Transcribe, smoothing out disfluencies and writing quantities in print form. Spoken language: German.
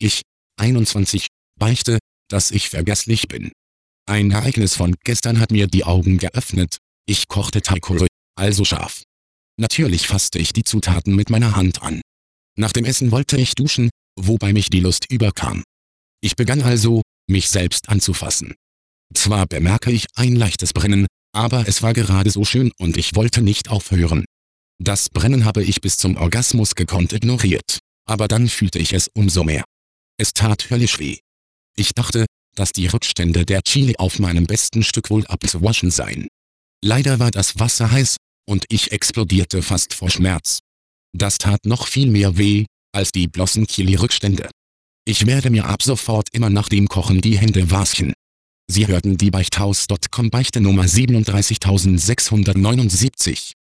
Ich, 21, beichte, dass ich vergesslich bin. Ein Ereignis von gestern hat mir die Augen geöffnet. Ich kochte Thai-Curry, also scharf. Natürlich fasste ich die Zutaten mit meiner Hand an. Nach dem Essen wollte ich duschen, wobei mich die Lust überkam. Ich begann also, mich selbst anzufassen. Zwar bemerke ich ein leichtes Brennen, aber es war gerade so schön und ich wollte nicht aufhören. Das Brennen habe ich bis zum Orgasmus gekonnt ignoriert, aber dann fühlte ich es umso mehr. Es tat höllisch weh. Ich dachte, dass die Rückstände der Chili auf meinem besten Stück wohl abzuwaschen seien. Leider war das Wasser heiß, und ich explodierte fast vor Schmerz. Das tat noch viel mehr weh, als die bloßen Chili-Rückstände. Ich werde mir ab sofort immer nach dem Kochen die Hände waschen. Sie hörten die Beichthaus.com Beichte Nummer 37679.